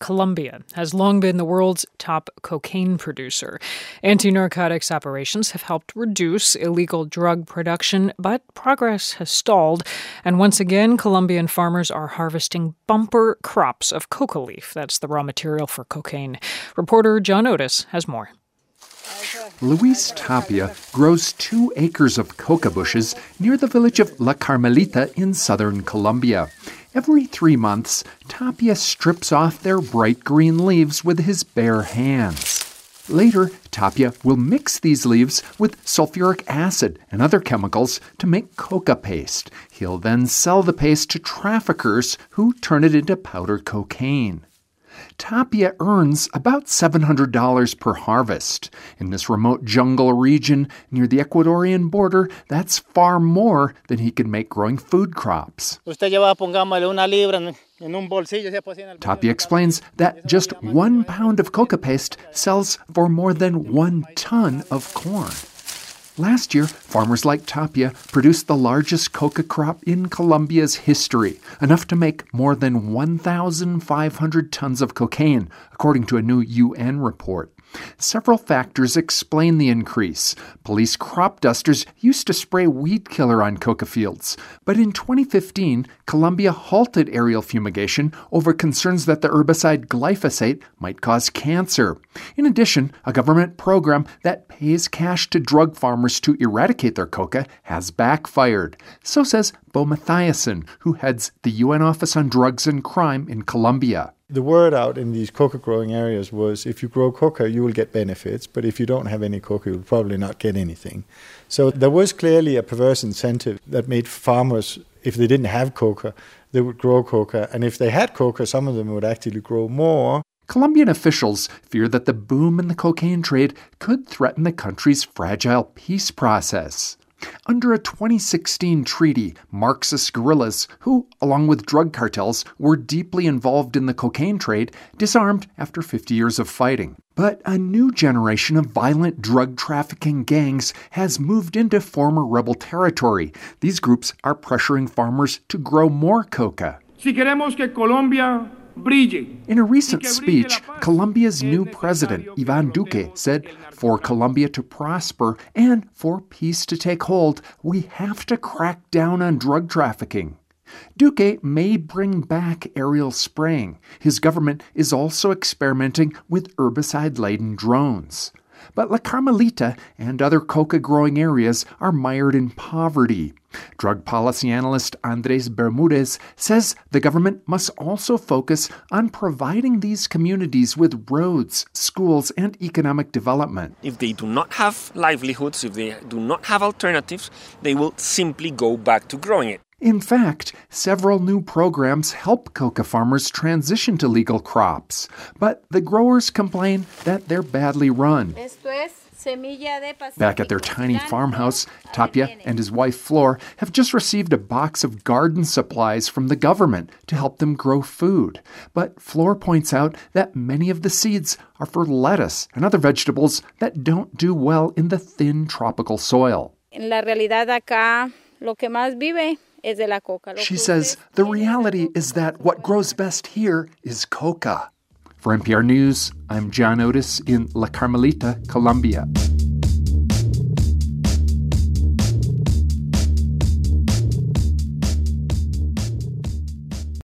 Colombia has long been the world's top cocaine producer. Anti-narcotics operations have helped reduce illegal drug production, but progress has stalled. And once again, Colombian farmers are harvesting bumper crops of coca leaf. That's the raw material for cocaine. Reporter John Otis has more. Luis Tapia grows 2 acres of coca bushes near the village of La Carmelita in southern Colombia. Every 3 months, Tapia strips off their bright green leaves with his bare hands. Later, Tapia will mix these leaves with sulfuric acid and other chemicals to make coca paste. He'll then sell the paste to traffickers who turn it into powdered cocaine. Tapia earns about $700 per harvest. In this remote jungle region near the Ecuadorian border, that's far more than he could make growing food crops. Tapia explains that just 1 pound of coca paste sells for more than 1 ton of corn. Last year, farmers like Tapia produced the largest coca crop in Colombia's history, enough to make more than 1,500 tons of cocaine, according to a new UN report. Several factors explain the increase. Police crop dusters used to spray weed killer on coca fields. But in 2015, Colombia halted aerial fumigation over concerns that the herbicide glyphosate might cause cancer. In addition, a government program that pays cash to drug farmers to eradicate their coca has backfired. So says Bo Mathiasen, who heads the UN Office on Drugs and Crime in Colombia. The word out in these coca growing areas was if you grow coca, you will get benefits, but if you don't have any coca, you'll probably not get anything. So there was clearly a perverse incentive that made farmers, if they didn't have coca, they would grow coca. And if they had coca, some of them would actually grow more. Colombian officials fear that the boom in the cocaine trade could threaten the country's fragile peace process. Under a 2016 treaty, Marxist guerrillas, who, along with drug cartels, were deeply involved in the cocaine trade, disarmed after 50 years of fighting. But a new generation of violent drug trafficking gangs has moved into former rebel territory. These groups are pressuring farmers to grow more coca. Si queremos que Colombia brille. In a recent speech, Colombia's new president, Iván Duque, said, "For Colombia to prosper and for peace to take hold, we have to crack down on drug trafficking." Duque may bring back aerial spraying. His government is also experimenting with herbicide-laden drones. But La Carmelita and other coca-growing areas are mired in poverty. Drug policy analyst Andres Bermudez says the government must also focus on providing these communities with roads, schools, and economic development. If they do not have livelihoods, if they do not have alternatives, they will simply go back to growing it. In fact, several new programs help coca farmers transition to legal crops. But the growers complain that they're badly run. Back at their tiny farmhouse, Tapia and his wife Flor have just received a box of garden supplies from the government to help them grow food. But Flor points out that many of the seeds are for lettuce and other vegetables that don't do well in the thin tropical soil. She says the reality is that what grows best here is coca. For NPR News, I'm John Otis in La Carmelita, Colombia.